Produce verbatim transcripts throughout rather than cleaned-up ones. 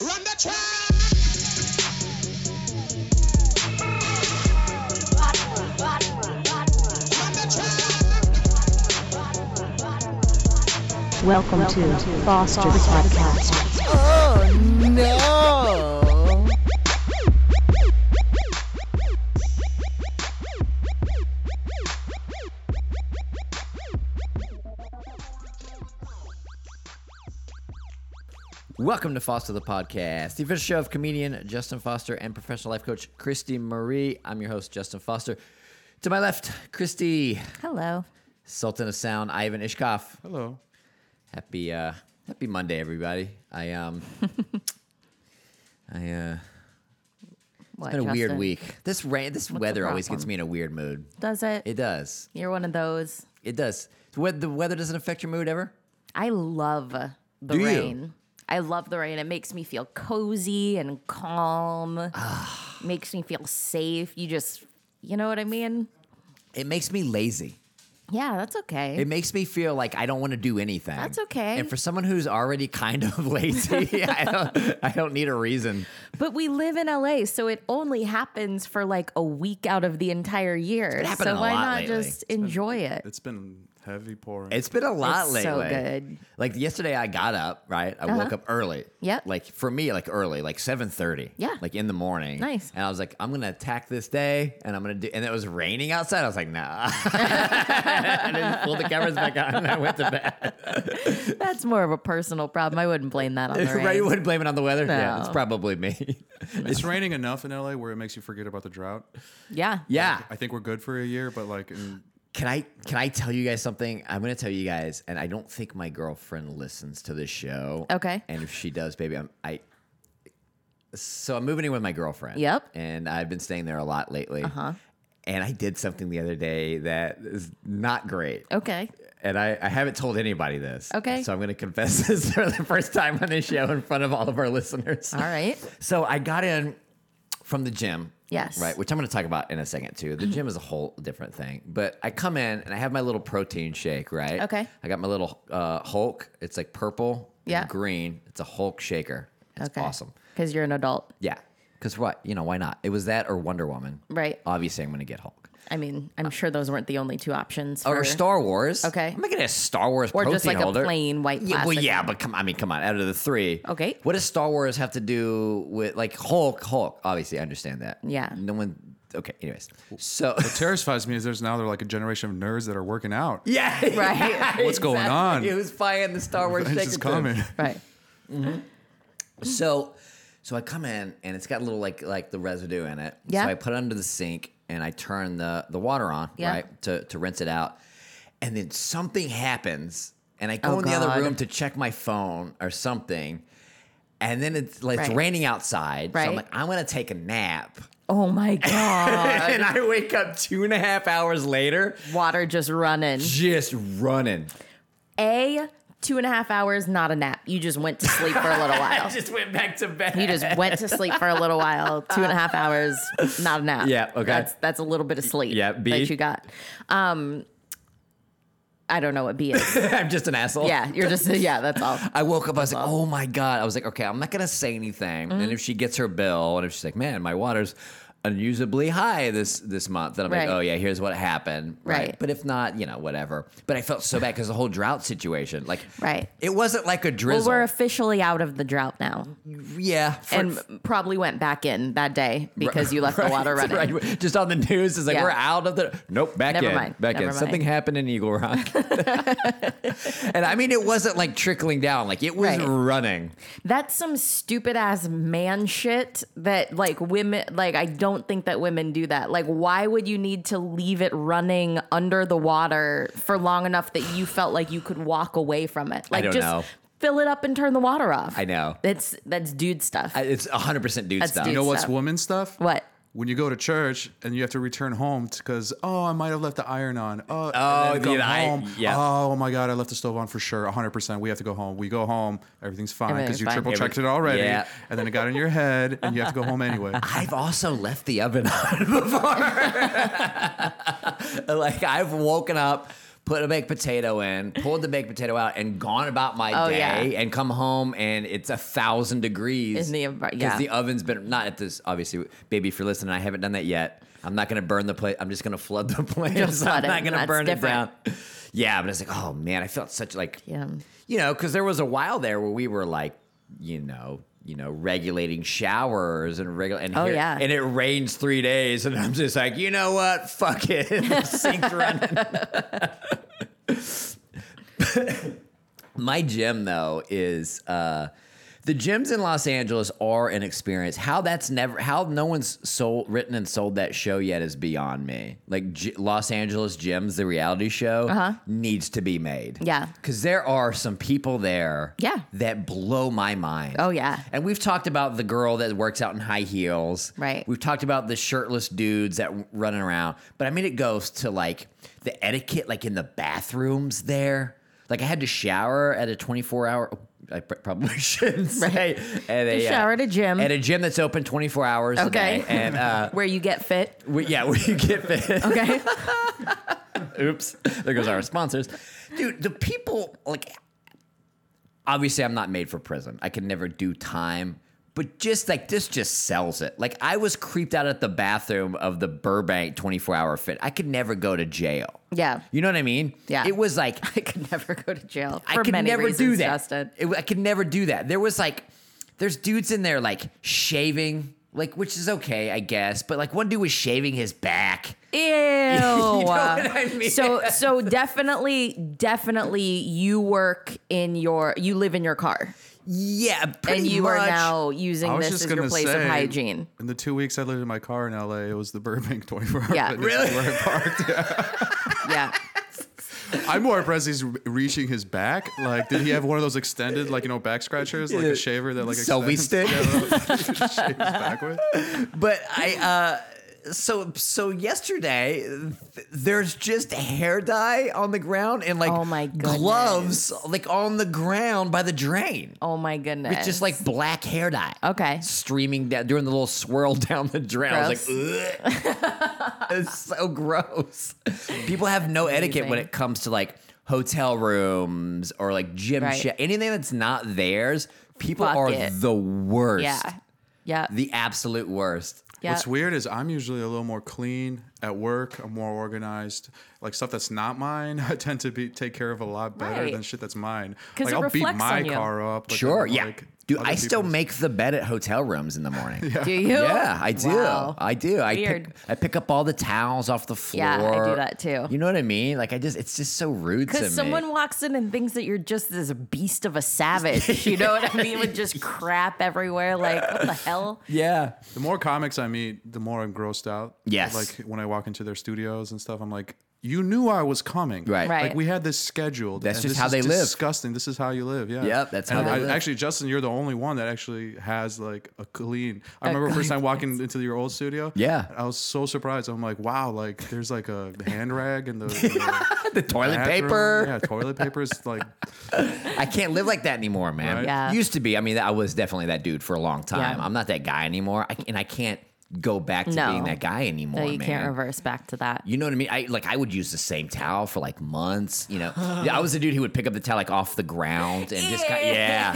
Run the track! Welcome to Foster the Podcast. Oh no! Welcome to Foster the Podcast, the official show of comedian Justin Foster and professional life coach Christy Marie. I'm your host, Justin Foster. To my left, Christy. Hello. Sultan of Sound, Ivan Ishkoff. Hello. Happy uh, Happy Monday, everybody. I um, I uh, What, it's been a weird Justin? week. This rain, this What's weather the always problem? gets me in a weird mood. Does it? It does. You're one of those. It does. The wea- the weather doesn't affect your mood ever. I love the Do you? rain. I love the rain. It makes me feel cozy and calm. Makes me feel safe. You just, you know what I mean? It makes me lazy. Yeah, that's okay. It makes me feel like I don't want to do anything. That's okay. And for someone who's already kind of lazy, I don't I don't need a reason. But we live in L A, so it only happens for like a week out of the entire year. happening So a why lot not lately. just enjoy it? It's been heavy pouring. It's been a lot It's lately. so good. Like yesterday I got up, right? I woke up early. Yep. Like for me, like early, like seven thirty. Yeah. Like in the morning. Nice. And I was like, I'm going to attack this day and I'm going to do, and it was raining outside. I was like, nah. I didn't pull the covers back on and I went to bed. That's more of a personal problem. I wouldn't blame that on the rain. Right? You wouldn't blame it on the weather? Yeah, No. it's probably me. It's raining enough in L A where it makes you forget about the drought. Yeah. Yeah. I think we're good for a year, but like, in, Can I can I tell you guys something? I'm going to tell you guys, and I don't think my girlfriend listens to this show. Okay. And if she does, baby, I'm I. So I'm moving in with my girlfriend. Yep. And I've been staying there a lot lately. Uh Uh-huh. And I did something the other day that is not great. Okay. And I, I haven't told anybody this. Okay. So I'm going to confess this for the first time on this show in front of all of our listeners. All right. So I got in from the gym. Yes. Right, which I'm going to talk about in a second too. The gym is a whole different thing. But I come in and I have my little protein shake, right? Okay. I got my little uh, Hulk. It's like purple Yeah. and green. It's a Hulk shaker. It's Okay. awesome. Because you're an adult. Yeah. Because what? You know, why not? It was that or Wonder Woman. Right. Obviously, I'm going to get Hulk. I mean, I'm sure those weren't the only two options. Or for- Star Wars. Okay. I'm not getting a Star Wars Or protein just like holder. a plain white Yeah, well, plastic. yeah, but come I mean, come on. Out of the three. Okay. What does Star Wars have to do with, like, Hulk? Hulk. Obviously, I understand that. Yeah. No one. Okay, anyways. So. what terrifies me is there's now they're like a generation of nerds that are working out. Yeah. Right. What's going on? Who's buying the Star Wars It's shaker? just too? coming. Right. So, so I come in and it's got a little like like the residue in it. Yeah. So I put it under the sink and I turn the the water on, Yeah. right, to to rinse it out. And then something happens, and I go Oh, in the other God. room to check my phone or something. And then it's like it's Right. raining outside. So I'm Right. like, I'm gonna take a nap. Oh my God. And I wake up two and a half hours later, Water just running. just running. A, two and a half hours, not a nap. You just went to sleep for a little I while. just went back to bed. You just went to sleep for a little while. Two and a half hours, not a nap. Yeah, okay. That's that's a little bit of sleep Yeah, B? that you got. Um, I don't know what B is. I'm just an asshole. Yeah, you're just, yeah, that's all. I woke up, I was like, oh my God. I was like, okay, I'm not going to say anything. Mm-hmm. And if she gets her bill, and if she's like, man, my water's unusably high this this month, then I'm Right. like, oh yeah, here's what happened. Right. But if not, you know, whatever. But I felt so bad because the whole drought situation, like, Right. it wasn't like a Well, drizzle. we're officially out of the drought now. yeah. for- And probably went back in that day because you left the water Right, running. right. Just on the news, it's like, Yeah. we're out of the, nope, back Never in. mind. Back Never in. mind. Something happened in Eagle Rock. And I mean, it wasn't like trickling down. Like, it was Right. running. That's some stupid ass man shit that like women, like I don't think that women do that. Like, why would you need to leave it running under the water for long enough that you felt like you could walk away from it? Like, don't just know. fill it up and turn the water off. I know. That's that's dude stuff. I- It's one hundred percent dude That's stuff. dude You know what's stuff. woman stuff? What? When you go to church and you have to return home because, oh, I might have left the iron on. Oh, Oh, and then the go i- home. yeah. Oh, my God, I left the stove on for sure. one hundred percent. We have to go home. We go home. Everything's fine Everything's because you fine. triple checked Every- it already. Yeah. And then it got in your head and you have to go home anyway. I've also left the oven on before. Like, I've woken up, put a baked potato in, pulled the baked potato out, and gone about my Oh, day, yeah. and come home and it's a thousand degrees In the envi- because yeah. the oven's been not at this. Obviously, baby, if you're listening, I haven't done that yet. I'm not gonna burn the plate. I'm just gonna flood the plate. Just I'm flood it. not gonna That's burn different. it down. Yeah, but it's like, oh man, I felt such like, Yeah. you know, because there was a while there where we were like, you know. You know, regulating showers and regular and Oh, here- yeah. and it rains three days, and I'm just like, you know what? Fuck it, sink's running. My gym though is uh, the gyms in Los Angeles are an experience. How that's never how no one's sold written and sold that show yet is beyond me. Like G- Los Angeles Gyms, the reality show, Uh-huh. needs to be made. Yeah. because there are some people there, Yeah. that blow my mind. Oh, yeah. And we've talked about the girl that works out in high heels. Right. We've talked about the shirtless dudes that w- running around. But I mean, it goes to like the etiquette, like in the bathrooms there. Like I had to shower at a twenty-four hour. I pr- probably shouldn't say. At a, You shower at a gym. At a gym that's open twenty-four hours a Okay. day. And uh, Where you get fit. we, yeah, where you get fit. Okay. Oops. There goes our sponsors. Dude, the people, like, obviously I'm not made for prison. I can never do time. But just like this just sells it. Like I was creeped out at the bathroom of the Burbank twenty-four hour fit. I could never go to jail. Yeah. You know what I mean? Yeah. It was like I could never go to jail. For I could many never reasons, do that. Justin. It- I could never do that. There was like, there's dudes in there like shaving, like which is okay, I guess. But like one dude was shaving his back. Ew. know what I mean? So so definitely, definitely you work in your you live in your car. Yeah, pretty and you much. are now using I was this just as your gonna place say, of hygiene. In the two weeks I lived in my car in L A, it was the Burbank twenty-four hour Yeah. fitness Really? where I parked. Yeah. Yeah. I'm more impressed he's re- reaching his back. Like, did he have one of those extended, like, you know, back scratchers? Like Yeah. a shaver that, like, Selfie extends? stick? Yeah, that you can shave his back with. But I uh so so yesterday th- there's just hair dye on the ground and like Oh my goodness. gloves like on the ground by the drain. Oh my goodness. It's just like black hair dye. Okay. Streaming down doing the little swirl down the drain. I was like, ugh. It's so gross. People have no etiquette when Amazing. it comes to like hotel rooms or like gym Right. shit. Anything that's not theirs, people Fuck are it. the worst. Yeah. Yeah. The absolute worst. Yeah. What's weird is I'm usually a little more clean at work. I'm more organized. Like stuff that's not mine, I tend to be take care of a lot better Right. than shit that's mine. 'Cause Like it I'll beat reflects my on you. car up. But Sure, then, yeah. like, Dude, other I still people's- make the bed at hotel rooms in the morning. Do you? Yeah, I do. Wow. I do. I Weird. pick, I pick up all the towels off the floor. Yeah, I do that too. You know what I mean? Like I just, it's just so rude to me. Because someone walks in and thinks that you're just this beast of a savage. You know what I mean? With just crap everywhere. Like, what the hell? yeah. The more comics I meet, the more I'm grossed out. Yes. Like when I walk into their studios and stuff, I'm like, you knew I was coming. Right. Right. Like we had this scheduled. That's and just this how is they live. Disgusting. This is how you live. Yeah. Yep, that's how And they I, live. Actually, Justin, you're the only one that actually has like a clean. I remember first time walking into your old studio. Yeah. I was so surprised. I'm like, wow, like there's like a hand rag and the, the The toilet bathroom. paper. Yeah, toilet paper is like. I can't live like that anymore, man. Right? Yeah. Used to be. I mean, I was definitely that dude for a long time. Yeah. I'm not that guy anymore. I, and I can't go back to No. being that guy anymore, No, you man. can't reverse back to that. You know what I mean? I like I would use the same towel for like months. You know, yeah, I was the dude who would pick up the towel like off the ground and just kind yeah,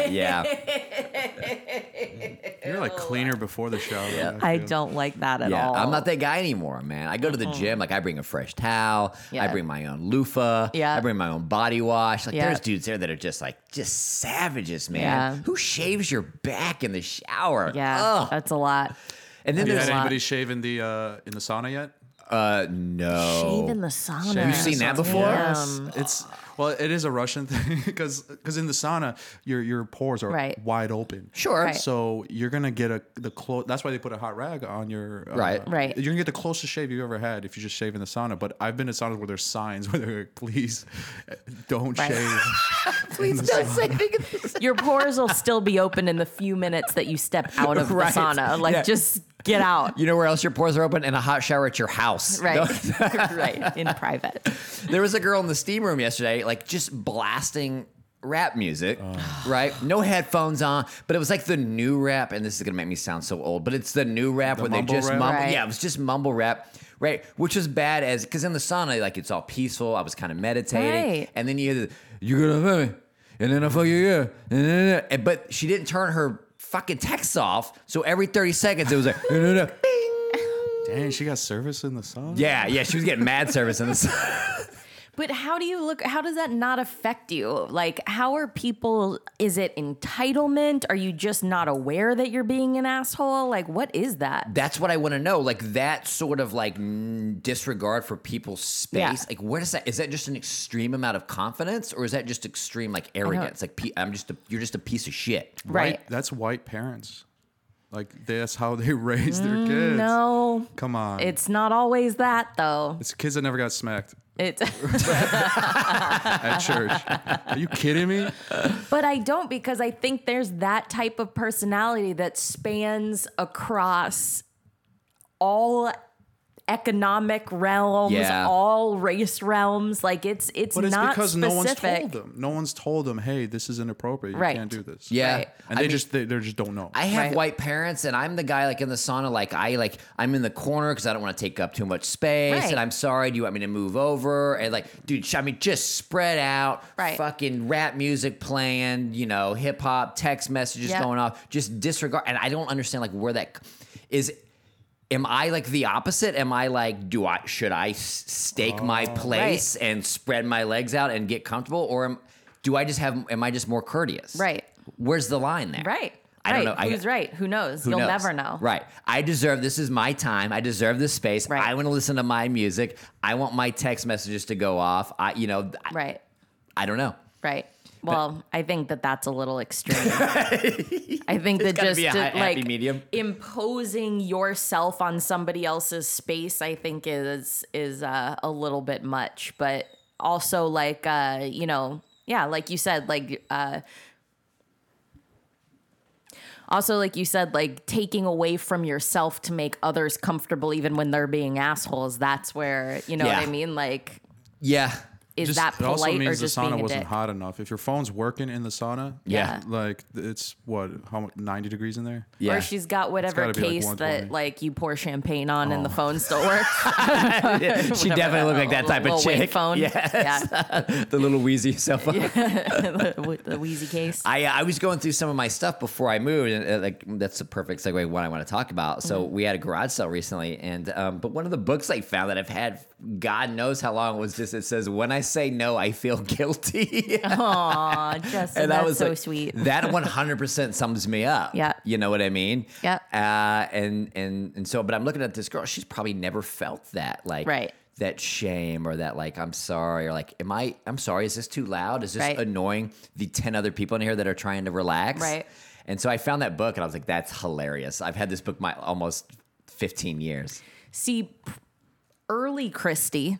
yeah, You're like cleaner before the shower. Yeah. I feel. don't like that at yeah. all. I'm not that guy anymore, man. I go to the gym, like I bring a fresh towel, I Yeah. bring my own loofah, Yeah. I bring my own body wash. Like Yeah. there's dudes there that are just like just savages, man. Yeah. Who shaves your back in the shower? Yeah, Ugh. that's a lot. And then Have you there's had a lot. anybody shave in the uh, in the sauna yet? uh no. Shave in the sauna. Shave in You've seen the that sauna. before? Yes. Damn. It's well, it is a Russian thing because because in the sauna your your pores are Right. wide open. Sure. Right. So you're gonna get a the close. That's why they put a hot rag on your uh, Right. Right. You're gonna get the closest shave you ever had if you just shave in the sauna. But I've been in saunas where there's signs where they're like, please don't Right. shave. Please don't say anything. Your pores will still be open in the few minutes that you step out of Right. the sauna. Like, Yeah. just get out. You know where else your pores are open? In a hot shower at your house. Right. Right. In private. There was a girl in the steam room yesterday, like just blasting rap music, right? No headphones on, but it was like the new rap, and this is gonna make me sound so old, but it's the new rap The where they mumble just rap? mumble. Right. Yeah, it was just mumble rap right? Which is bad as because in the sauna, like it's all peaceful. I was kind of meditating, Right. and then you hear the, you're gonna fuck me, and then I fuck you, yeah, and then, and, but she didn't turn her fucking texts off, so every thirty seconds it was like, no, no, no. Dang, she got service in the sun. Yeah, yeah, she was getting mad service in the sauna. But how do you look? How does that not affect you? Like, how are people? Is it entitlement? Are you just not aware that you're being an asshole? Like, what is that? That's what I want to know. Like that sort of like n- disregard for people's space. Yeah. Like, what is that? Is that just an extreme amount of confidence, or is that just extreme like arrogance? Like, pe- I'm just a, you're just a piece of shit. Right. White- that's white parents. Like that's how they raise their kids. No, Come on. it's not always that though. It's kids that never got smacked It's. at church. Are you kidding me? But I don't, because I think there's that type of personality that spans across all economic realms, Yeah. all race realms. Like it's it's But it's not because specific. no one's told them. No one's told them, hey, this is inappropriate. You Right. can't do this. Yeah. Right. And I they mean- just they, they just don't know. I have Right. white parents, and I'm the guy like in the sauna. Like I like I'm in the corner because I don't want to take up too much space. Right. And I'm sorry. Do you want me to move over? And like, dude, sh- I mean, just spread out. Right. Fucking rap music playing. You know, hip hop, text messages Yep. going off. Just disregard. And I don't understand like where that is. Am I like the opposite? Am I like, do I should I s- stake my place and spread my legs out and get comfortable, or am, do I just have? Am I just more courteous? Right. Where's the line there? Right. I don't right. know. I- Who's right? Who knows? Who You'll knows? never know. Right. I deserve this is my time. I deserve this space. Right. I want to listen to my music. I want my text messages to go off. I you know, I, Right. I don't know. Right. Well, I think that that's a little extreme. I think that gotta just be a to, ha- happy like medium. imposing yourself on somebody else's space, I think is is uh, a little bit much. But also, like uh, you know, yeah, like you said, like. Uh, Also, like you said, like taking away from yourself to make others comfortable, even when they're being assholes. That's where, you know Yeah. what I mean? Like, Yeah. is Just- that it also polite or means the just being sauna a wasn't dick? hot enough. If your phone's working in the sauna, Yeah. like it's what how much ninety degrees in there? Yeah. Or she's got whatever gotta be, like, case one that twenty. like you pour champagne on and the Oh. phone still works. she definitely looked like that type of Little wave chick. phone. Yes. Yeah. The little wheezy cell phone. the, the wheezy case. I I was going through some of my stuff before I moved, and uh, like that's a perfect segue what I want to talk about. So Mm-hmm. we had a garage sale recently, and um, but one of the books I found that I've had God knows how long was just it says when I say no I feel guilty. Aw, Justin, And that that's was so like, sweet. That one hundred percent sums me up. Yeah. You know what I mean? Yeah. Uh, and and and so, but I'm looking at this girl. She's probably never felt that, like, Right. that shame or that, like, I'm sorry, or like, am I? I'm sorry. Is this too loud? Is this Right. annoying the ten other people in here that are trying to relax? Right. And so I found that book, and I was like, that's hilarious. I've had this book my almost fifteen years. See, early Christy,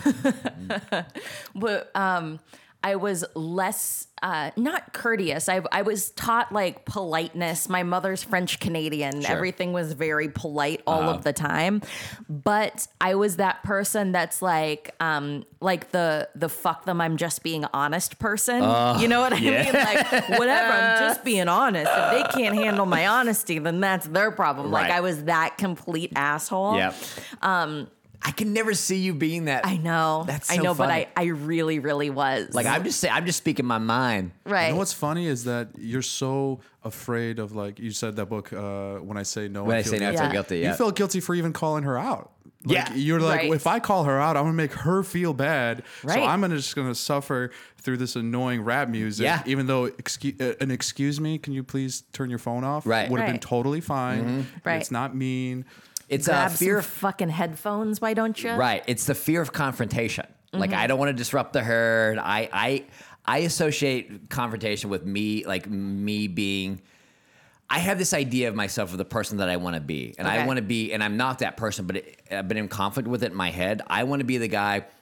but um, I was less uh, not courteous. I I was taught like politeness. My mother's French Canadian. Sure. Everything was very polite all Uh-huh. of the time. But I was that person that's like um like the the fuck them. I'm just being honest person. You know what I mean? Like whatever. I'm just being honest. If they can't handle my honesty, then that's their problem. Like Right. I was that complete asshole. Yep. Um, I can never see you being that. I know. That's I so know, funny. but I, I really, really was. Like I'm just saying, I'm just speaking my mind. right. You know what's funny is that you're so afraid of, like you said that book, uh, when I say no, When I feel say no, I guilty. feel guilty. Yeah. You felt guilty for even calling her out. Like, Yeah. You're like, Right. if I call her out, I'm gonna make her feel bad. So Right. I'm gonna just gonna suffer through this annoying rap music. Yeah. Even though excuse, uh, an excuse me, can you please turn your phone off? Right. Would have been Right. totally fine. Right. It's not mean. It's a Grab fear some of fucking headphones. Why don't you? Right. It's the fear of confrontation. Like I don't want to disrupt the herd. I I I associate confrontation with me, like me being. I have this idea of myself of the person that I want to be, and I Okay. want to be, and I'm not that person, but it, I've been in conflict with it in my head. I want to be the guy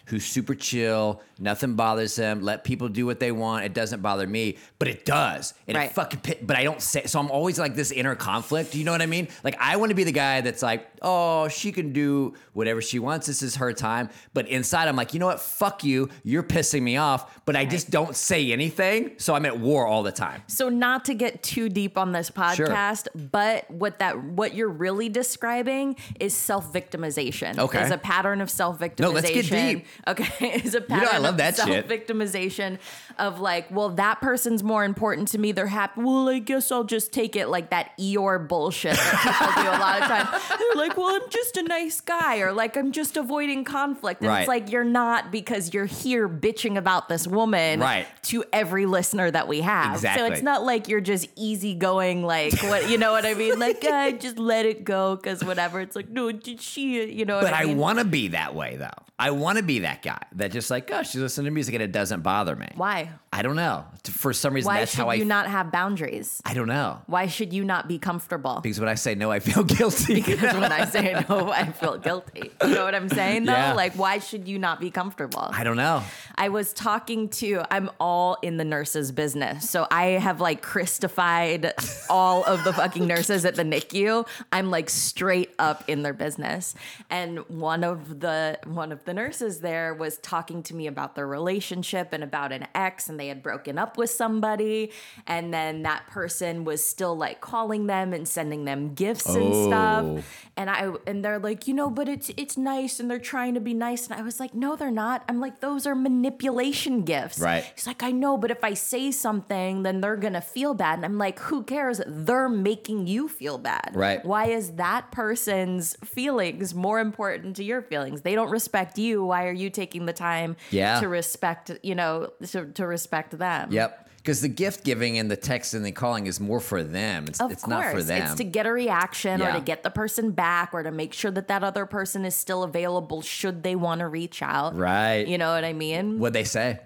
who's super chill, nothing bothers him, let people do what they want. It doesn't bother me, but it does. And Right. it fucking pit, but I don't say, so I'm always like this inner conflict. You know what I mean? Like I want to be the guy that's like, oh, she can do whatever she wants. This is her time. But inside I'm like, you know what? Fuck you. You're pissing me off, but I just don't say anything. So I'm at war all the time. So not to get too deep on this podcast, but what that what you're really describing is self-victimization. Okay. Is a pattern of self-victimization. No, let's get deep. Okay. Is a pattern know I love of that shit. self-victimization of like, well, that person's more important to me. They're happy. Well, I guess I'll just take it, like that Eeyore bullshit that people do a lot of times. They're like, well, I'm just a nice guy, or like I'm just avoiding conflict. And Right. it's like you're not, because you're here bitching about this woman Right. to every listener that we have. Exactly. So it's not like you're just easygoing, like what you know what I mean? Like I just let it go because whatever. It's like no, did she? You know. But what I, I mean? want to be that way, though. I want to be that guy that just like, oh, she's listening to music and it doesn't bother me. Why? I don't know. For some reason, Why that's should how I. you not have boundaries? I don't know. Why should you not be comfortable? Because when I say no, I feel guilty. Because when I say no, I feel guilty. You know what I'm saying, though? Yeah. Like, why should you not be comfortable? I don't know. I was talking to, I'm all in the nurses business. So I have like Christified all of the fucking nurses at the N I C U. I'm like straight up in their business. And one of the, one of the nurses there was talking to me about their relationship and about an ex, and they had broken up with somebody. And then that person was still like calling them and sending them gifts and Oh. stuff. And I, and they're like, you know, but it's, it's nice. And they're trying to be nice. And I was like, no, they're not. I'm like, those are manipulation gifts. Right. He's like, I know, but if I say something, then they're going to feel bad. And I'm like, who cares? They're making you feel bad. Right. Why is that person's feelings more important to your feelings? They don't respect you. Why are you taking the time Yeah. to respect, you know, to, to respect them? Yep. Because the gift giving and the text and the calling is more for them. It's, Of it's course, not for them. it's to get a reaction or Yeah. to get the person back or to make sure that that other person is still available should they want to reach out. Right. You know what I mean? What'd they say?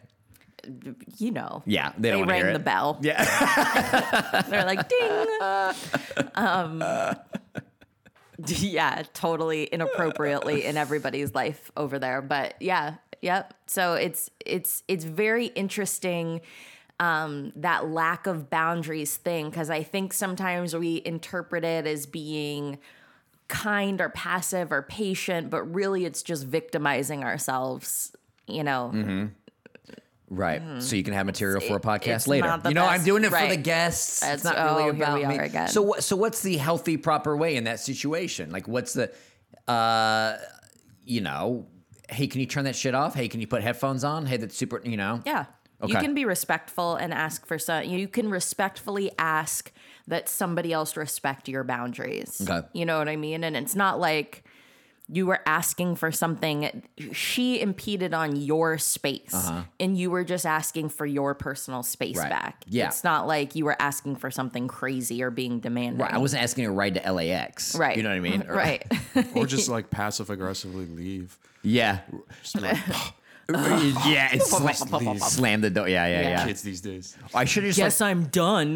You know. Yeah, they don't They wanna rang hear the it. bell. Yeah. They're like, ding. Um, yeah, totally inappropriately in everybody's life over there. But yeah, yep. So it's it's it's very interesting. Um, that lack of boundaries thing, because I think sometimes we interpret it as being kind or passive or patient, but really it's just victimizing ourselves, you know. Mm-hmm. Right. So you can have material for a podcast it's later. not the You know, I'm best- doing it for the right. guests. That's- it's not oh, really here about we me. are again. So what? So what's the healthy, proper way in that situation? Like, what's the, uh, you know, hey, can you turn that shit off? Hey, can you put headphones on? Hey, that's super. You know. Yeah. You Okay. can be respectful and ask for some, you can respectfully ask that somebody else respect your boundaries. Okay. You know what I mean? And it's not like you were asking for something, she impeded on your space and you were just asking for your personal space Uh-huh. Right. back. Yeah. It's not like you were asking for something crazy or being demanding. Right. I wasn't asking a ride to L A X. Right. You know what I mean? Or- Right. Or just like passive aggressively leave. Yeah. Just be like, yeah. And sla- slam the door. Yeah. Yeah. Yeah. Yeah. kids these days. I should have just. Yes, I'm done.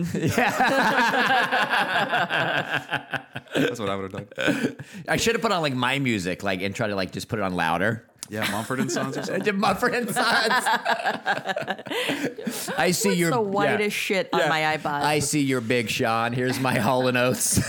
That's what I would have done. Like, I should have put on like my music, like, and try to like just put it on louder. Yeah, Mumford and Sons or I something. did Mumford and Sons. I see your the whitest yeah. shit on Yeah. my iPod. I see your Big Sean. Here's my Hall and Oates.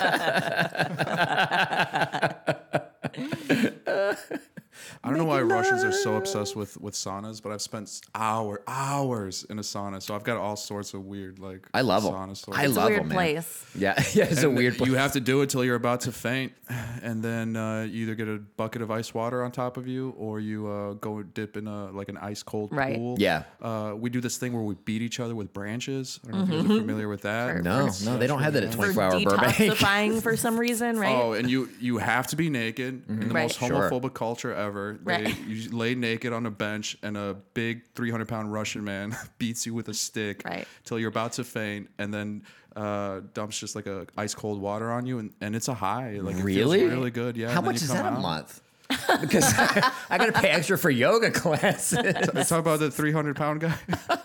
I don't know why Russians are so obsessed with, with saunas, but I've spent hour hours in a sauna, so I've got all sorts of weird like. I love them. sauna stories. I It's a love weird them, man. place. Yeah, yeah, it's a And weird place. You have to do it till you're about to faint, and then uh, you either get a bucket of ice water on top of you, or you uh, go dip in a like an ice cold Right. pool. Yeah. Uh, we do this thing where we beat each other with branches. I don't know if you guys are familiar with that. no, no, they don't have that at For twenty-four hour Burbank. detoxifying for some reason, right? Oh, and you you have to be naked in the Right. most Sure. homophobic culture ever. They, Right. You lay naked on a bench, and a big three hundred pound Russian man beats you with a stick Right. till you're about to faint, and then uh, dumps just like a ice cold water on you, and, and it's a high. Like it Really? feels really good. Yeah. How and then much you is come that a out. month? because I got to pay extra for yoga classes. Let's talk about the three hundred pound guy.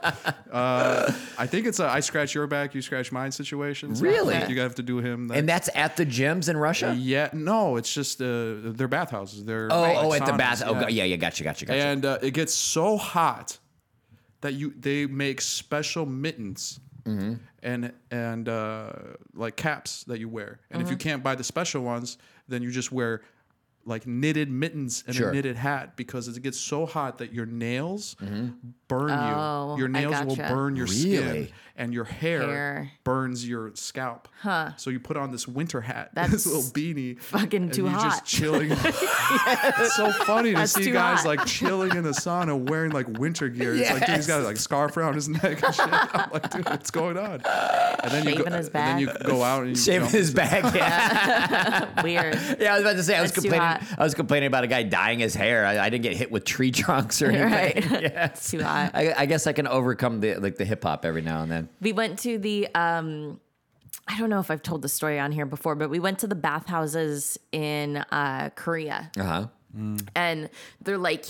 uh, I think it's a I scratch your back, you scratch mine situation. So Really? You have to do him. That. And that's at the gyms in Russia? Yeah, no, it's just uh, they're bathhouses. They're Oh, like oh, at the saunas, bath. Oh, yeah, yeah, gotcha, gotcha, gotcha. And uh, it gets so hot that you they make special mittens Mm-hmm. and and uh, like caps that you wear. And if you Mm-hmm. can't buy the special ones, then you just wear like knitted mittens and Sure. a knitted hat because it gets so hot that your nails burn Oh, you. Your I nails will gotcha. burn your Really? skin, and your hair, Hair. burns your scalp. Huh. So you put on this winter hat, That's this little beanie, fucking and too you're hot. just chilling. It's so funny to That's see too guys hot. like chilling in the sauna wearing like winter gear. It's like dude, he's got like a scarf around his neck and shit. I'm like, dude, what's going on? And then you Shaving go, his and then you back. go out and you Shaving jump his into- back. Yeah. Weird. yeah, I was about to say I was That's too complaining. hot. I was complaining about a guy dyeing his hair. I, I didn't get hit with tree trunks or anything. Right. Yeah. It's too hot. I, I guess I can overcome the like the hip hop every now and then. We went to the um I don't know if I've told the story on here before, but we went to the bathhouses in uh Korea. Uh huh. And they're like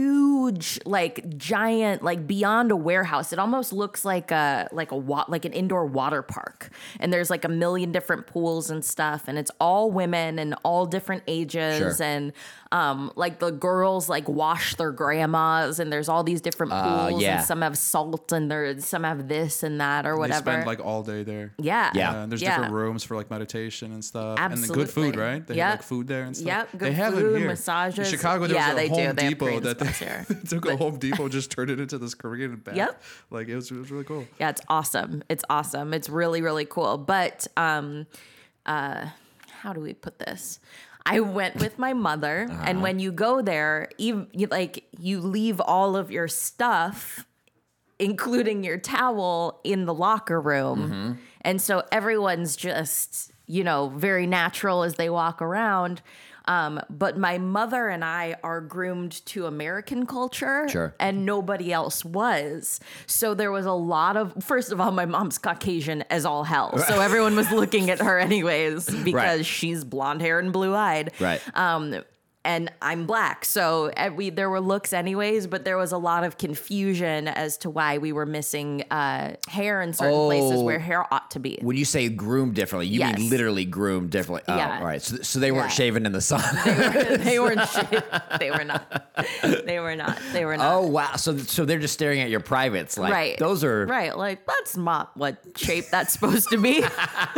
huge, like giant, like beyond a warehouse. It almost looks like a like a wa- like an indoor water park. And there's like a million different pools and stuff, and it's all women and all different ages. Sure. And um, like the girls like wash their grandmas, and there's all these different Uh, pools, yeah. and some have salt, and there some have this and that or They whatever. spend like all day there. yeah, Yeah. And there's Yeah. different rooms for like meditation and stuff. And then good Absolutely. food, right? They Yep. have like food there and stuff. Yep, good they have food, it here. massages. In Chicago, there Yeah, was a they do. Home They have Depot Korean that they, spots here. they took a Home Depot, just turned it into this Korean bath. Yep. Like it was, it was really cool. Yeah, it's awesome. It's awesome. It's really, really cool. But um, uh, how do we put this? I went with my mother, Uh-huh. and when you go there, you, you like you leave all of your stuff, including your towel, in the locker room, Mm-hmm. and so everyone's just you know very natural as they walk around. Um, but my mother and I are groomed to American culture, Sure. and nobody else was. So there was a lot of, first of all, my mom's Caucasian as all hell. So everyone was looking at her anyways because Right. she's blonde hair and blue eyed. Right. Um, and I'm black. So uh, we, there were looks anyways, but there was a lot of confusion as to why we were missing uh, hair in certain places Oh. where hair ought to be. When you say groomed differently, you mean Yes. literally groomed differently. Oh, Yeah. all right. So, so they weren't Yeah. shaving in the sun. they weren't shit. They were not. They were not. They were not. Oh wow! So so they're just staring at your privates, like right. those are right. Like that's not what shape that's supposed to be.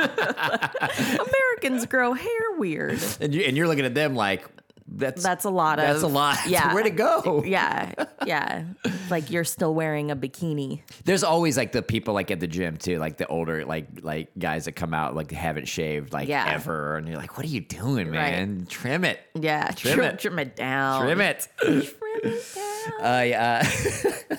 Americans grow hair weird. and you and you're looking at them like that's That's a lot of. that's a lot. Yeah. Where'd it go? Yeah. Yeah. Like you're still wearing a bikini. There's always like the people like at the gym too, like the older like like guys that come out like they haven't shaved like Yeah. ever, and you're like, what are you doing, man? Trim it, Yeah. Trim trim, it. trim it down. trim it. Trim it down. I uh,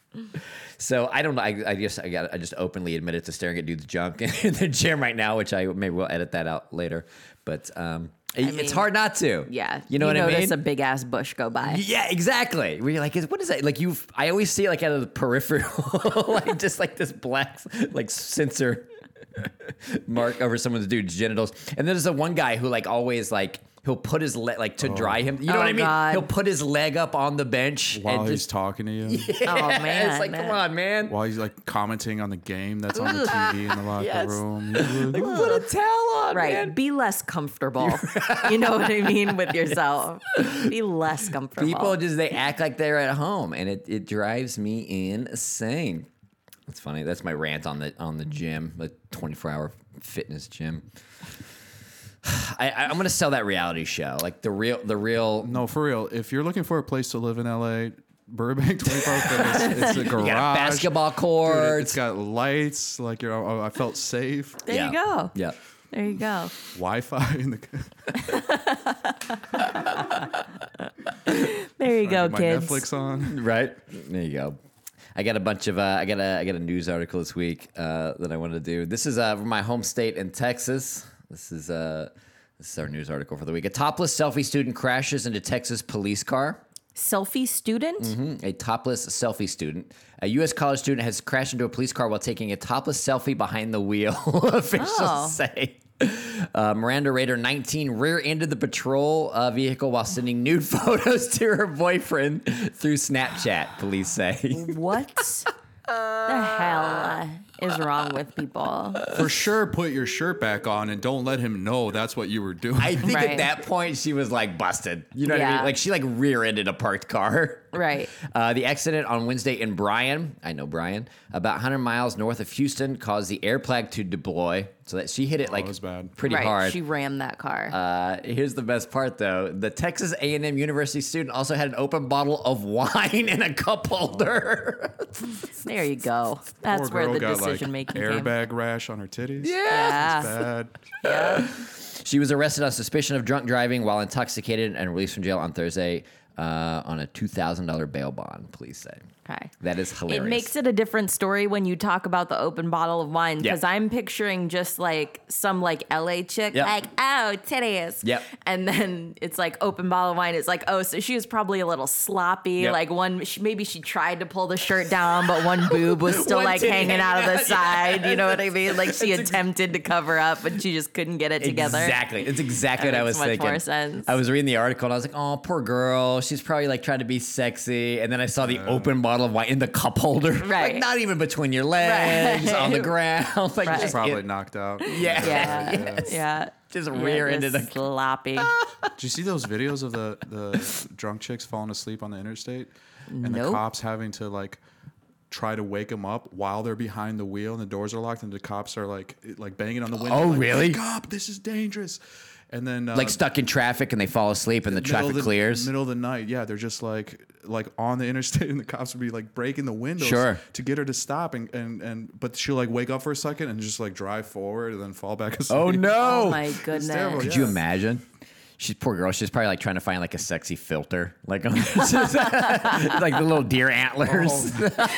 so I don't know. I, I guess I got I just openly admitted to staring at dude's junk in the gym right now, which I maybe will edit that out later. But um, it- it's mean, hard not to. Yeah. you know what I notice mean. a big ass bush go by. Yeah, exactly. Where you're like, is- what is that? Like you, I always see it like out of the peripheral, like just like this black, like sensor mark over someone's dude's genitals. And then there's the one guy who like always like he'll put his leg like to dry him. You know Oh, what I mean? God. He'll put his leg up on the bench While and he's just. talking to you. Oh man. It's like, come on, man. While he's like commenting on the game that's on the T V in the locker Yes. room. He's like, Like, put a towel on, Right. man. Be less comfortable. You know what I mean with yourself. Be less comfortable. People just they act like they're at home, and it, it drives me insane. That's funny. That's my rant on the on the gym, the twenty-four hour fitness gym. I, I, I'm gonna sell that reality show, like the real the real. No, for real. If you're looking for a place to live in L A, Burbank twenty-four Fitness. It's a garage. You got a basketball court. Dude, it's got lights. Like you're, oh, I felt safe. there Yeah. you go. Yeah. There you go. Wi-Fi in the. There you go, my kids. Netflix on. Right. There you go. I got a bunch of uh, I got a I got a news article this week uh, that I wanted to do. This is uh, from my home state in Texas. This is uh, this is our news article for the week. A topless selfie student crashes into Texas police car. Selfie student? Mm-hmm. A topless selfie student. A U S college student has crashed into a police car while taking a topless selfie behind the wheel, officials Oh. say. Uh, Miranda Raider, nineteen, rear-ended the patrol uh, vehicle while sending nude photos to her boyfriend through Snapchat, police say. What the hell is wrong with people? For sure, put your shirt back on and don't let him know that's what you were doing. I think Right. at that point she was like busted. You know what I Yeah. mean? Like she like rear-ended a parked car. Right. Uh, the accident on Wednesday in Bryan, I know Bryan, about one hundred miles north of Houston, caused the air plug to deploy. So that she hit it like was bad. pretty right. hard. She rammed that car. Uh, here's the best part, though. The Texas A and M University student also had an open bottle of wine in a cup holder. there you go. That's Poor where girl the got decision like making came. airbag rash on her titties. Yeah. Bad. Yeah. She was arrested on suspicion of drunk driving while intoxicated and released from jail on Thursday uh, on a two thousand dollars bail bond, police say. Okay. That is hilarious. It makes it a different story when you talk about the open bottle of wine Yeah. because I'm picturing just like some like L A chick, Yep. like, oh, titties. Yep. And then it's like open bottle of wine. It's like, oh, so she was probably a little sloppy. Yep. Like one, she, maybe she tried to pull the shirt down, but one boob was still One like titty hanging out of the hanging out, side. You know what I mean? Like she It's ex- attempted to cover up, but she just couldn't get it together. Exactly. It's exactly That what I makes was much thinking. more sense. I was reading the article and I was like, oh, poor girl. She's probably like trying to be sexy. And then I saw the open bottle of wine in the cup holder. Right. Like not even between your legs, Right. on the ground. Like Right. just Probably it- knocked out. Yeah. Yeah. Yes. Yeah. Just Yeah, rear ended just a sloppy. Did you see those videos of the, the drunk chicks falling asleep on the interstate? And the Nope. cops having to like try to wake them up while they're behind the wheel and the doors are locked and the cops are like like banging on the window. Oh, like, really? Wake up! This is dangerous. And then uh, like stuck in traffic and they fall asleep and the middle traffic of the, clears. Middle of the night, yeah, they're just like like on the interstate and the cops would be like breaking the windows Sure. to get her to stop and, and and but she'll like wake up for a second and just like drive forward and then fall back asleep. Oh no! Oh my goodness. terrible, Could yeah. you imagine? She's poor girl. She's probably like trying to find like a sexy filter, like on like the little deer antlers.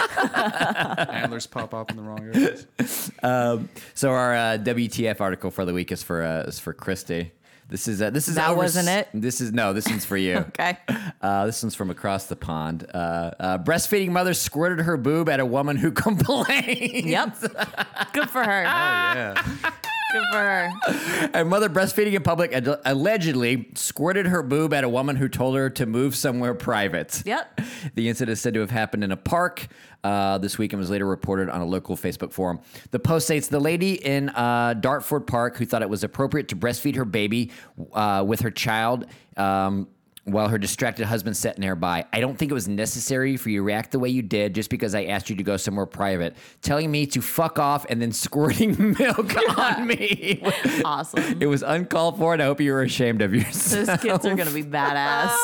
Antlers pop up in the wrong areas. Um, so our uh, W T F article for the week is for uh, is for Christy. This is uh, this is That over- wasn't it? This is no. This one's for you. Okay. Uh, this one's from across the pond. Uh, uh, breastfeeding mother squirted her boob at a woman who complained. Yep. Good for her. Yeah. Good for her. A mother breastfeeding in public ad- allegedly squirted her boob at a woman who told her to move somewhere private. Yep. The incident is said to have happened in a park uh, this week and was later reported on a local Facebook forum. The post states the lady in uh, Dartford Park who thought it was appropriate to breastfeed her baby uh, with her child um, while her distracted husband sat nearby. I don't think it was necessary for you to react the way you did just because I asked you to go somewhere private. Telling me to fuck off and then squirting milk on me. Awesome. It was uncalled for, and I hope you were ashamed of yourself. Those kids are going to be badass.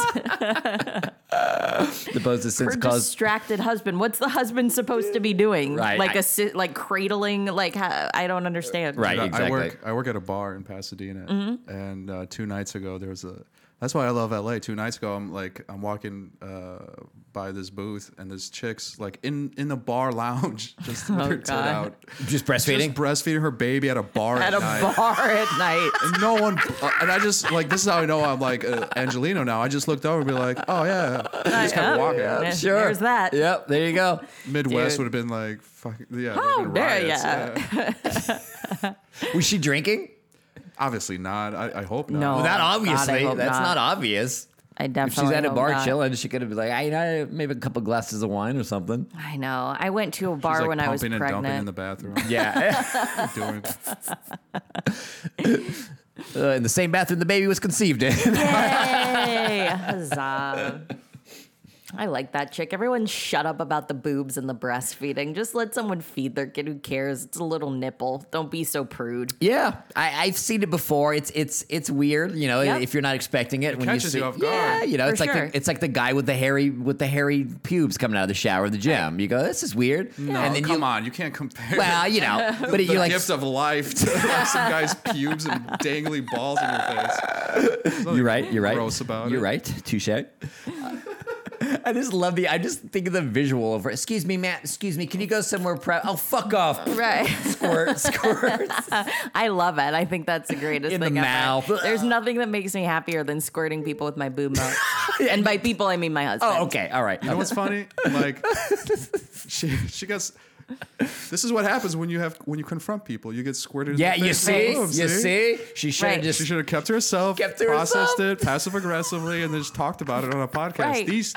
The post has since Her caused. distracted husband. What's the husband supposed to be doing? Right, Like I- a si- like cradling. Like ha- I don't understand. Right. I- Exactly. I work I work at a bar in Pasadena, Mm-hmm. and uh, two nights ago there was a. That's why I love L A. Two nights ago, I'm like I'm walking uh, by this booth, and this chick's like in in the bar lounge, just with her tit Oh, God. out, Just breastfeeding? just breastfeeding her baby at a bar At at, a night. bar at night. And no one, uh, and I just like this is how I know I'm like uh, Angelino now. I just looked over and be like, oh yeah, just kept Yeah. walking. Yeah. Sure. There's that. Yep. There you go. Midwest Dude. would have been like, fuck yeah. Oh, there'd been there, riots, yeah. Was she drinking? Obviously not. I, I hope not. No. Well, not God, I obviously. hope That's not. not obvious. I If definitely. she's at a hope bar not. chilling, she could have been like, I, I maybe a couple glasses of wine or something. I know. I went to a She's bar like when I was pumping and dumping in pregnant. the bathroom. Yeah. doing uh, in the same bathroom the baby was conceived in. Yay! Huzzah. I like that chick. Everyone shut up about the boobs and the breastfeeding. Just let someone feed their kid. Who cares? It's a little nipple. Don't be so prude. Yeah, I, I've seen it before. It's it's it's weird, you know, Yep. if you're not expecting it. when catches you, see, you off Yeah, guard. you know, For it's like sure. the, it's like the guy with the hairy with the hairy pubes coming out of the shower of the gym. You go, this is weird. No, and then come you, on, you can't compare. well, you know, but the you're like, gift of life to like some guy's pubes and dangly balls in your face. There's nothing you're right, you're right, Gross about you're it. right, touche. I just love the. I just think of the visual of her. Excuse me, Matt. Excuse me. Can you go somewhere? Pri- oh, fuck off. Right. Squirt, squirt. I love it. I think that's the greatest In the thing ever. mouth. There's nothing that makes me happier than squirting people with my boob milk. And by people, I mean my husband. Oh, okay. All right. You know what's funny? Like she she gets This is what happens when you have when you confront people. You get squirted. Yeah, in the you face. see, Boom, you see, she should have Right. just She should have kept to herself, Kept to processed herself. it passive aggressively, and then just talked about it on a podcast. Right. These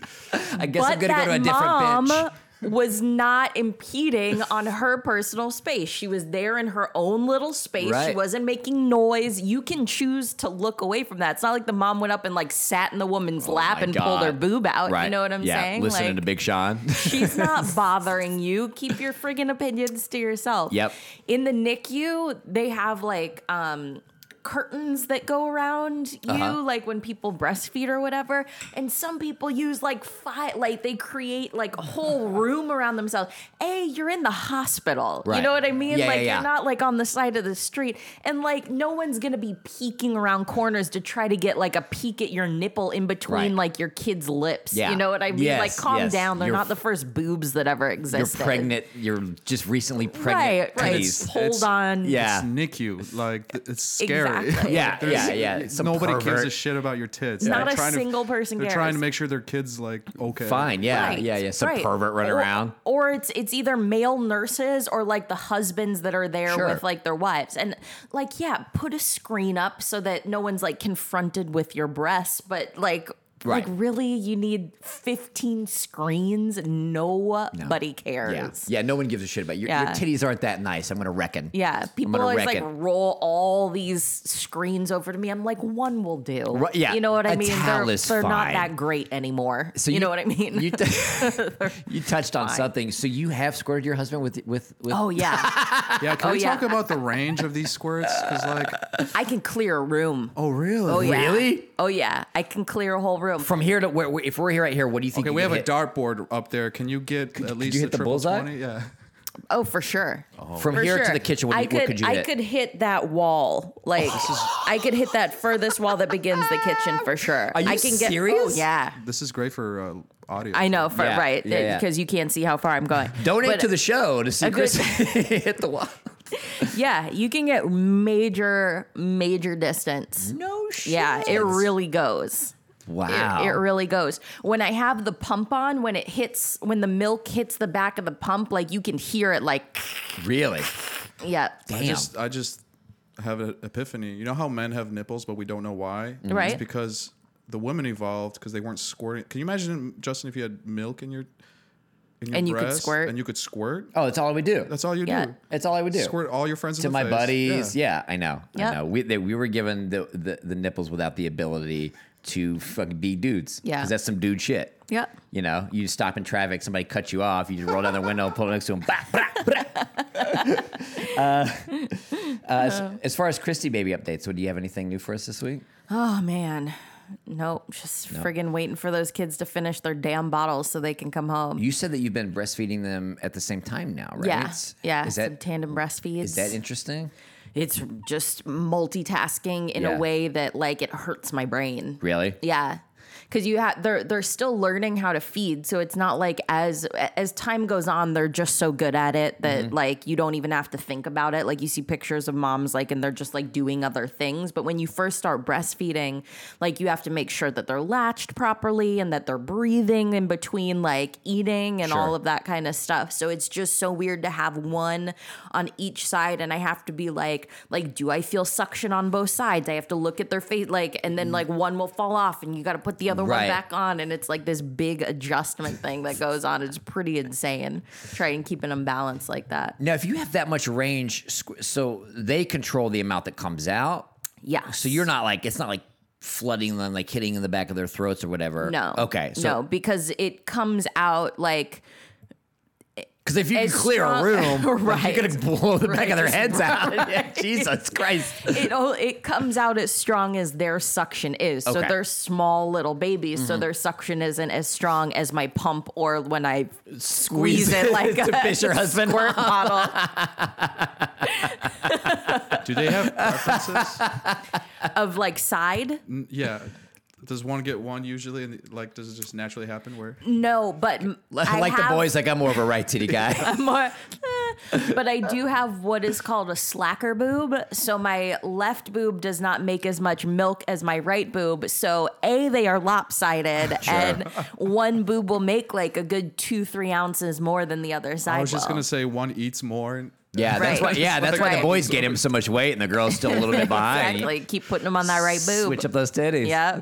I guess but I'm gonna that go to a different mom bench. was not impeding on her personal space. She was there in her own little space. She Right. wasn't making noise. You can choose to look away from that. It's not like the mom went up and like sat in the woman's lap Oh My and pulled her God. boob out. Right. You know what I'm yeah. saying? Listening Like, to Big Sean. she's not bothering you. Keep your friggin' opinions to yourself. Yep. In the N I C U, they have like um curtains that go around you, Uh-huh. like when people breastfeed or whatever. And some people use like five, like they create like a whole room around themselves. Hey, you're in the hospital. You Right. know what I mean? Yeah, like yeah, yeah. you're not like on the side of the street. And like no one's gonna be peeking around corners to try to get like a peek at your nipple in between Right. like your kid's lips. Yeah. You know what I mean? Yes, like calm yes. down. They're You're not the f- first boobs that ever You're existed. pregnant. You're just recently Right, pregnant. right. titties. Hold It's- on. Yeah. It's N I C U. Like th- it's scary. Exactly. Yeah, There's- yeah, yeah. Some Nobody gives pervert. a shit about your tits. Not They're a trying to- single person They're cares. trying to make sure their kids like okay. Fine. Yeah, Right, yeah, yeah. Some right. pervert running or, around. Or it's it's either male nurses or like the husbands that are there Sure. with like their wives. And like, yeah, put a screen up so that no one's like confronted with your breasts, but like Right. like really you need fifteen screens? Nobody cares. Yeah, yeah. No one gives a shit about your, your Yeah. titties. Aren't that nice? I'm gonna reckon. Yeah, people gonna always like reckon. roll all these screens over to me. I'm like, one will do. Right, yeah, you know what I a mean? towel They're, is they're not fine. that great anymore. So you, know what I mean? You, t- you touched on Fine. something. So you have squirted your husband with with with. oh yeah, Yeah, can Oh, we yeah. talk about the range of these squirts? Because like, I can clear a room. oh really? Oh yeah. Really? Oh yeah. I can clear a whole room. From here to where? If we're here right here, what do you think? Okay, you we have could a hit? dartboard up there. Can you get at least you a hit the triple bullseye? twenty? Yeah. Oh, for sure. From For here sure. to the kitchen. What, do I you, could, what could you I hit? could hit that wall. Like I could hit that furthest wall that begins the kitchen for sure. Are you I can get, serious? Oh, yeah. This is great for uh, audio. I know, for, Yeah, right? yeah, yeah. Because you can't see how far I'm going. Donate But, to the show to see a good- Chris hit the wall. Yeah, you can get major, major distance. No shit. Yeah, it really goes. Wow. It, it really goes. When I have the pump on, when it hits, when the milk hits the back of the pump, like you can hear it like, really. yeah. Damn. I just I just have an epiphany. You know how men have nipples, but we don't know why? Right. It's because the women evolved because they weren't squirting. Can you imagine, Justin, if you had milk in your in your And you could breast squirt? and you could squirt? Oh, that's all we do. That's all you Yeah. do. That's all I would do. Squirt all your friends in to the my face. buddies. Yeah. Yeah, I know. Yep. I know. We they, we were given the, the the nipples without the ability to fucking be dudes. Yeah. because that's some dude shit. Yep. You know, you stop in traffic, somebody cuts you off, you just roll down the window, pull it next to them. Bah, bah, bah. uh, uh, as, as far as Christy baby updates, so do you have anything new for us this week? Oh man. Nope. Just friggin' waiting for those kids to finish their damn bottles so they can come home. You said that you've been breastfeeding them at the same time now, right? Yeah. Yeah. Is some that tandem breastfeeds. is that interesting? It's just multitasking in Yeah. a way that like it hurts my brain. Really? Yeah. Because you have they're they're still learning how to feed, so it's not like as as time goes on, they're just so good at it that Mm-hmm. like you don't even have to think about it. Like you see pictures of moms like and they're just like doing other things. But when you first start breastfeeding, like you have to make sure that they're latched properly and that they're breathing in between like eating and Sure. all of that kind of stuff. So it's just so weird to have one on each side, and I have to be like like do I feel suction on both sides? I have to look at their face like, and then like one will fall off, and you got to put the other one Right. back on, and it's like this big adjustment thing that goes on. It's pretty insane trying keeping them balanced like that. Now, if you have that much range, squ- so they control the amount that comes out. Yeah. So you're not like it's not like flooding them, like hitting in the back of their throats or whatever. no. Okay. So no, because it comes out like because if you can As clear strong- a room, like, Right. you're gonna blow the back Right. of their heads out. Yeah, Jesus Christ. it o- it comes out as strong as their suction is. So Okay. Mm-hmm. they're small little babies, so their suction isn't as strong as my pump or when I squeeze it like to a piss your husband squirt bottle. Do they have preferences? Of like side? N- yeah. Does one get one usually, and like does it just naturally happen? Where No, but m- I like the have- boys, like I'm more of a right titty guy. more. eh, but I do have what is called a slacker boob. So my left boob does not make as much milk as my right boob. So A, they are lopsided, and one boob will make like a good two, three ounces more than the other side. I was just will. gonna say one eats more. And Yeah, that's Right. why. Yeah, that's why the Right. boys get him so much weight, and the girl's still a little bit behind. Exactly. Keep putting them on that right boob. Switch up those titties. Yep.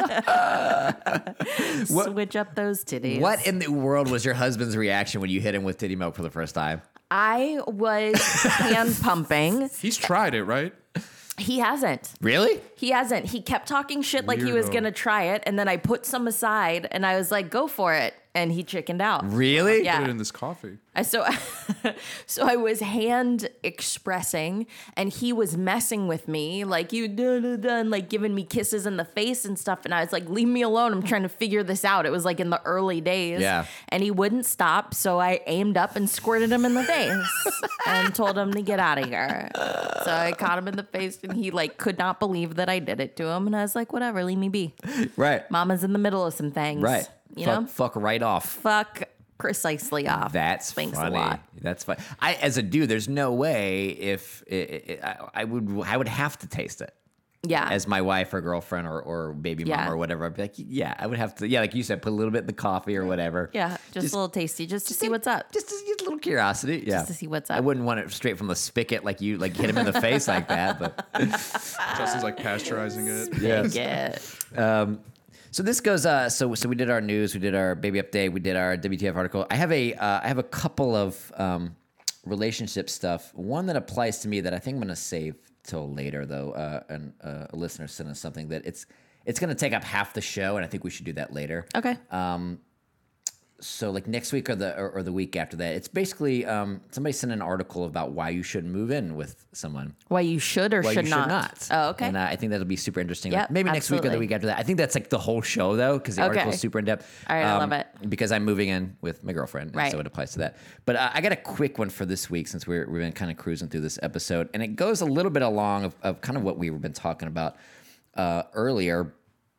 Switch up those titties. What in the world was your husband's reaction when you hit him with titty milk for the first time? I was hand pumping. he's tried it, right? He hasn't. Really? He hasn't. He kept talking shit like he was Weirdo. going to try it. And then I put some aside and I was like, go for it. And he chickened out. Really? Yeah. Put it in this coffee. I so so I was hand expressing and he was messing with me like you done done like giving me kisses in the face and stuff, and I was like, leave me alone, I'm trying to figure this out. It was like in the early days. Yeah. And he wouldn't stop, so I aimed up and squirted him in the face and told him to get out of here. So I caught him in the face and he like could not believe that I did it to him, and I was like, whatever, leave me be. Right. Mama's in the middle of some things. Right. You fuck, know? fuck right off. Fuck precisely off. That's Thanks funny. a lot. That's fun. I, as a dude, there's no way if it, it, I, I would, I would have to taste it Yeah. as my wife or girlfriend or, or baby mom Yeah. or whatever. I'd be like, yeah, I would have to. Yeah, like you said, put a little bit in the coffee or whatever. Yeah, just, a little tasty, just to see what's up. Just to get a little curiosity. Yeah. to see what's I up. wouldn't want it straight from the spigot like you, like hit him in the face like that. But Justin's like pasteurizing it. yes. Yeah. Um, so this goes. Uh, so so we did our news, we did our baby update, we did our W T F article. I have a uh, I have a couple of um, relationship stuff. One that applies to me that I think I'm going to save till later, though. Uh, and uh, a listener sent us something that it's it's going to take up half the show, and I think we should do that later. Okay. Um, so like next week or the or, or the week after that, it's basically um, somebody sent an article about why you shouldn't move in with someone. Why you should or Why should you not? should not. Oh, okay. And uh, I think that'll be super interesting. Yep, Like, maybe next week or the absolutely. week after that. I think that's like the whole show though, because the Okay. article's super in depth. All right, I love it. Because I'm moving in with my girlfriend, and Right. so it applies to that. But uh, I got a quick one for this week since we're, we've been kind of cruising through this episode, and it goes a little bit along of, of kind of what we've been talking about uh, earlier.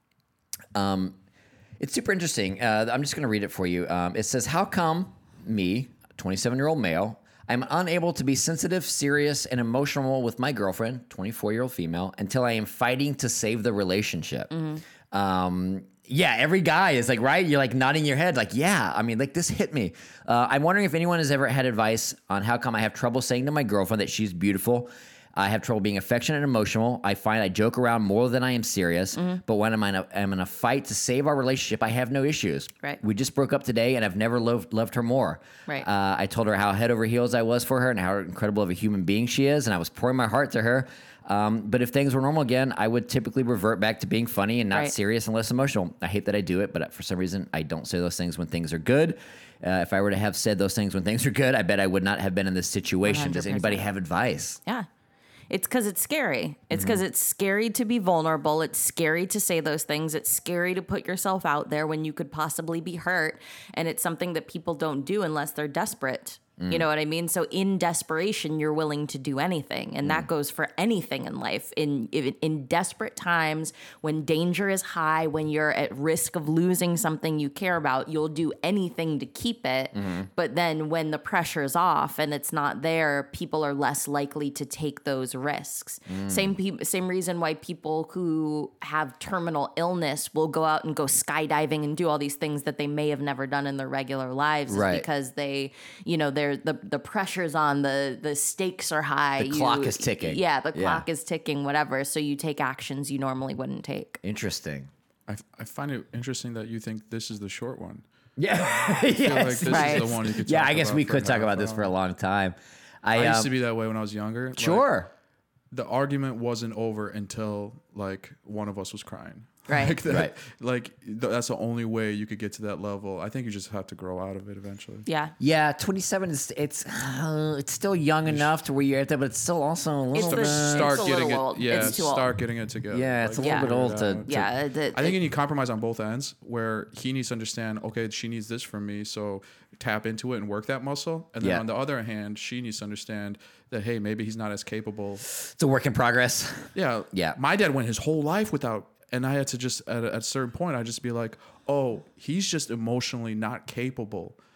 Um, it's super interesting. Uh, I'm just going to read it for you. Um, it says, "How come me, a twenty-seven-year-old male, I'm unable to be sensitive, serious, and emotional with my girlfriend, twenty-four-year-old female, until I am fighting to save the relationship?" Mm-hmm. Um, yeah, every guy is like, right? You're like nodding your head, like, yeah. I mean, like this hit me. Uh, I'm wondering if anyone has ever had advice on how come I have trouble saying to my girlfriend that she's beautiful. I have trouble being affectionate and emotional. I find I joke around more than I am serious. Mm-hmm. But when I'm in, a, I'm in a fight to save our relationship, I have no issues. Right. We just broke up today, and I've never loved, loved her more. Right. Uh, I told her how head over heels I was for her and how incredible of a human being she is, and I was pouring my heart to her. Um, but if things were normal again, I would typically revert back to being funny and not Right. serious and less emotional. I hate that I do it, but for some reason, I don't say those things when things are good. Uh, if I were to have said those things when things are good, I bet I would not have been in this situation. Does anybody one hundred percent. have advice? Yeah. It's because it's scary. It's because it's scary to be vulnerable. It's scary to say those things. It's scary to put yourself out there when you could possibly be hurt. And it's something that people don't do unless they're desperate. You know what I mean? So in desperation, you're willing to do anything. And that goes for anything in life. In, in in desperate times, when danger is high, when you're at risk of losing something you care about, you'll do anything to keep it. But then when the pressure's off and it's not there, people are less likely to take those risks. Same pe- same reason why people who have terminal illness will go out and go skydiving and do all these things that they may have never done in their regular lives. is Right. Because they, you know, they're the the pressure's on, the the stakes are high. The clock is ticking. Yeah, the Yeah. clock is ticking, whatever. So you take actions you normally wouldn't take. Interesting. I, I find it interesting that you think this is the short one. Yeah. I feel like yes. this Right. is the one you could Yeah, talk I guess about we for could a talk half about this for a hour. long time. I, I used um, to be that way when I was younger. Like, Sure. the argument wasn't over until like one of us was crying. Right. Like, that, Right. like th- that's the only way you could get to that level. I think you just have to grow out of it eventually. Yeah. Yeah, twenty-seven is it's uh, it's still young enough to where you're at that, but it's still also a little the bit. It's Start a getting little it. old. Yeah, It's too old. start getting it together. Yeah, it's a Like, little bit Yeah. old figure it to. out. to- Yeah. the- I think you need compromise on both ends where he needs to understand, okay, she needs this from me, so tap into it and work that muscle. And then Yeah. on the other hand, she needs to understand that, hey, maybe he's not as capable. It's a work in progress. Yeah. Yeah. My dad went his whole life without, and I had to just, at a, at a certain point, I just be like, oh, he's just emotionally not capable.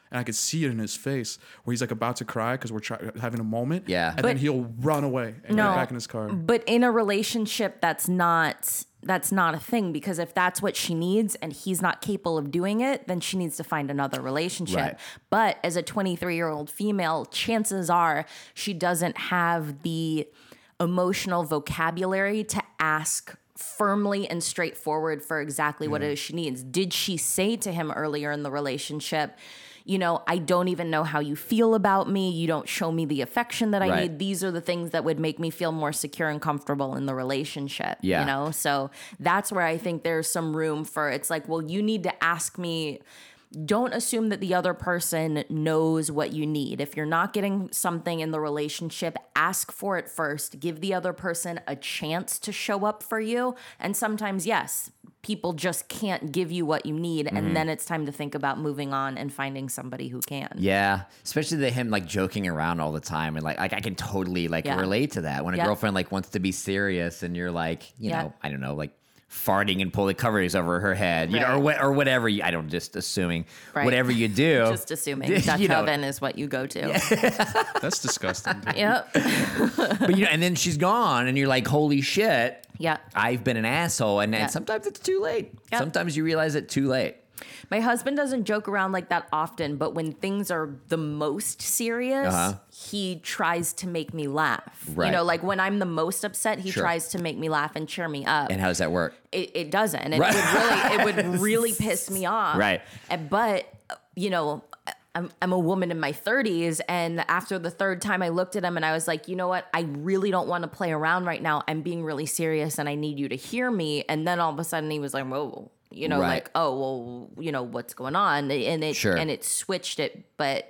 and I could see it in his face where he's like about to cry because we're try- having a moment. Yeah. and But- then he'll run away and No. get back in his car. But in a relationship, that's not that's not a thing, because if that's what she needs and he's not capable of doing it, then she needs to find another relationship. Right. But as a twenty-three-year-old female, chances are she doesn't have the emotional vocabulary to ask firmly and straightforward for exactly what it is she needs. Did she say to him earlier in the relationship, you know, I don't even know how you feel about me. You don't show me the affection that I Right. need. These are the things that would make me feel more secure and comfortable in the relationship. Yeah. You know, so that's where I think there's some room for, it's like, well, you need to ask me. Don't assume that the other person knows what you need. If you're not getting something in the relationship, ask for it first. Give the other person a chance to show up for you. And sometimes, yes, people just can't give you what you need. Mm-hmm. And then it's time to think about moving on and finding somebody who can. Yeah, especially the him like joking around all the time, and like like I can totally like Yeah. relate to that when a Yeah. girlfriend like wants to be serious, and you're like, you Yeah. know, I don't know, like farting and pull the covers over her head, you know, or Right. what or whatever. You, I don't just assuming Right. whatever you do, Just assuming Dutch you know, oven is what you go to. That's disgusting. dude. Yep. but you know, and then she's gone, and you're like, holy shit, Yeah. I've been an asshole, and, Yeah. and sometimes it's too late. Yep. Sometimes you realize it too late. My husband doesn't joke around like that often, but when things are the most serious, Uh-huh. he tries to make me laugh. Right. You know, like when I'm the most upset, he Sure. tries to make me laugh and cheer me up. And how does that work? it, it doesn't. It Right. would really, it would really piss me off. Right. And- But you know, I'm I'm a woman in my thirties, and after the third time, I looked at him and I was like, you know what? I really don't want to play around right now. I'm being really serious, and I need you to hear me. And then all of a sudden, he was like, whoa. You know, Right. like, oh, well, you know, what's going on? And it Sure. and it switched it, but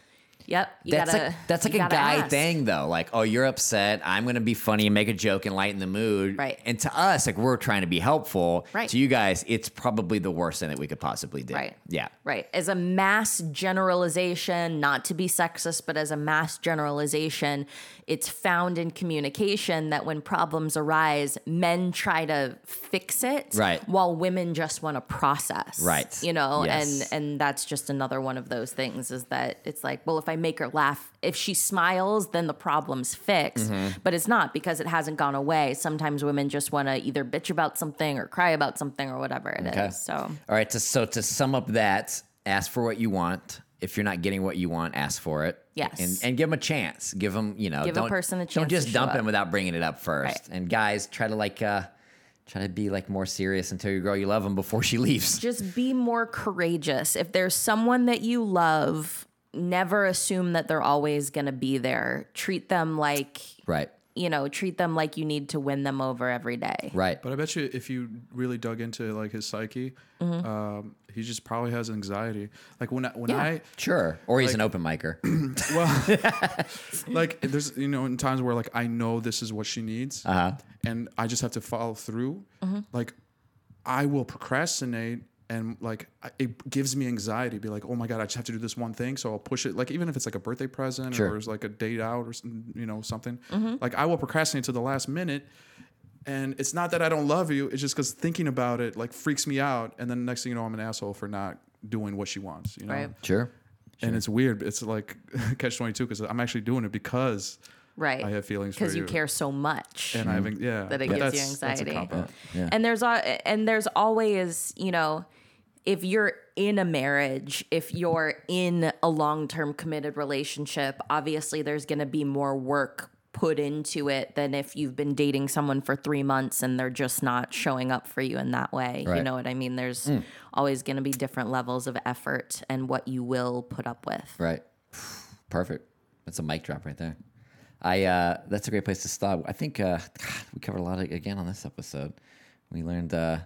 yep, you That's gotta, like that's like you a gotta guy ask. thing though. Like, oh, you're upset. I'm gonna be funny and make a joke and lighten the mood. Right. And to us, like we're trying to be helpful. Right. To you guys, it's probably the worst thing that we could possibly do. Right. Yeah. Right. As a mass generalization, not to be sexist, but as a mass generalization, it's found in communication that when problems arise, men try to fix it, Right. while women just want to process. Right. You know, Yes. and and that's just another one of those things, is that it's like, well, if I make her laugh, if she smiles, then the problem's fixed. Mm-hmm. But it's not, because it hasn't gone away. Sometimes women just want to either bitch about something or cry about something or whatever it is. Okay. So All right. To, so to sum up that, ask for what you want. If you're not getting what you want, ask for it. Yes. And and give them a chance. Give them, you know, Give a don't, person a Don't chance just to show dump up. him without bringing it up first. Right. And guys, try to like, uh, try to be like more serious until you girl you love them before she leaves. just be more courageous. If there's someone that you love, never assume that they're always going to be there. Treat them like, Right. you know, treat them like you need to win them over every day. Right. But I bet you if you really dug into like his psyche, Mm-hmm. um, he just probably has anxiety. Like when I, when Yeah. I Sure. Or he's Like- an open micer. well, like there's you know in times where like I know this is what she needs, Uh-huh. and I just have to follow through. Mm-hmm. Like I will procrastinate, and like I- it gives me anxiety. Be like, oh my god, I just have to do this one thing, so I'll push it. Like even if it's like a birthday present Sure. or it's like a date out or some- you know something. Mm-hmm. Like I will procrastinate to the last minute. And it's not that I don't love you. It's just because thinking about it like freaks me out. And then next thing you know, I'm an asshole for not doing what she wants. You know, Right. Sure. and it's weird. It's like catch twenty-two because I'm actually doing it because Right. I have feelings for Because you you. care so much. and I have yeah That it but gives you that's- that's a anxiety. cop-out. Yeah. And there's al- and there's always, you know, if you're in a marriage, if you're in a long-term committed relationship, obviously there's going to be more work put into it than if you've been dating someone for three months and they're just not showing up for you in that way. You Right. know what I mean? There's always going to be different levels of effort and what you will put up with. Right. Perfect. That's a mic drop right there. I uh, that's a great place to stop. I think uh, God, we covered a lot of, again on this episode. We learned uh,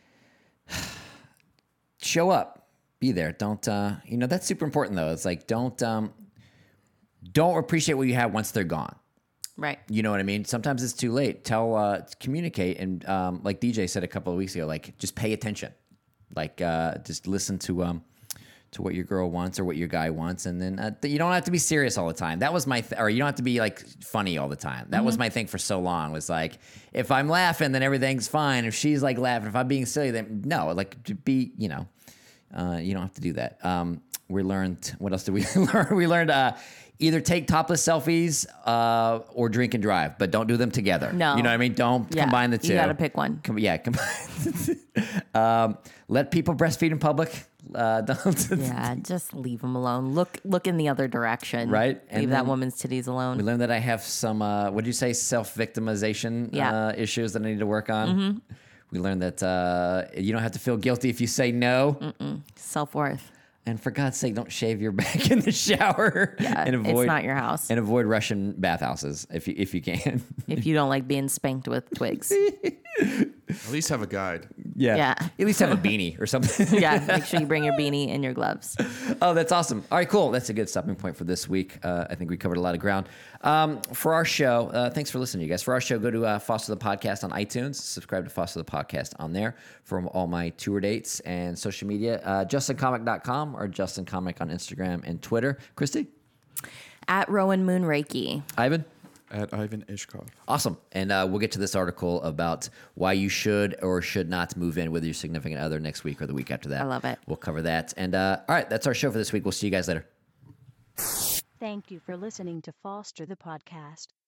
show up, be there. Don't uh, you know that's super important though. It's like don't um, don't appreciate what you have once they're gone. Right. You know what I mean? Sometimes it's too late. Tell, uh, communicate, and um, like D J said a couple of weeks ago, like just pay attention. Like uh, just listen to um, to what your girl wants or what your guy wants, and then uh, th- you don't have to be serious all the time. That was my, th- or you don't have to be like funny all the time. That was my thing for so long. Was like if I'm laughing, then everything's fine. If she's like laughing, if I'm being silly, then no. Like to be, you know, uh, you don't have to do that. Um, We learned, what else did we learn? We learned uh, either take topless selfies uh, or drink and drive, but don't do them together. No. You know what I mean? Don't Yeah, combine the two. you gotta pick one. Com- yeah. Combine. um, let people breastfeed in public. Uh, don't Yeah, just leave them alone. Look look in the other direction. Right, Leave and that then- woman's titties alone. We learned that I have some, uh, what did you say, self-victimization Yeah. uh, issues that I need to work on. Mm-hmm. We learned that uh, you don't have to feel guilty if you say no. Self-worth. And for God's sake, don't shave your back in the shower. Yeah, and avoid, it's not your house. And avoid Russian bathhouses if you if you can. If you don't like being spanked with twigs. At least have a guide. Yeah. Yeah. At least have a beanie or something. Yeah, make sure you bring your beanie and your gloves. Oh, that's awesome. All right, cool. That's a good stopping point for this week. Uh, I think we covered a lot of ground. Um, for our show, uh, thanks for listening, you guys. For our show, go to uh, Foster the Podcast on iTunes. Subscribe to Foster the Podcast on there for all my tour dates and social media. Uh, justin comic dot com or Justin Comic on Instagram and Twitter. Christy? At Rowan Moon Reiki. Ivan? At Ivan Ishkov. Awesome. And uh, we'll get to this article about why you should or should not move in with your significant other next week or the week after that. I love it. We'll cover that. And uh, all right, that's our show for this week. We'll see you guys later. Thank you for listening to Foster the Podcast.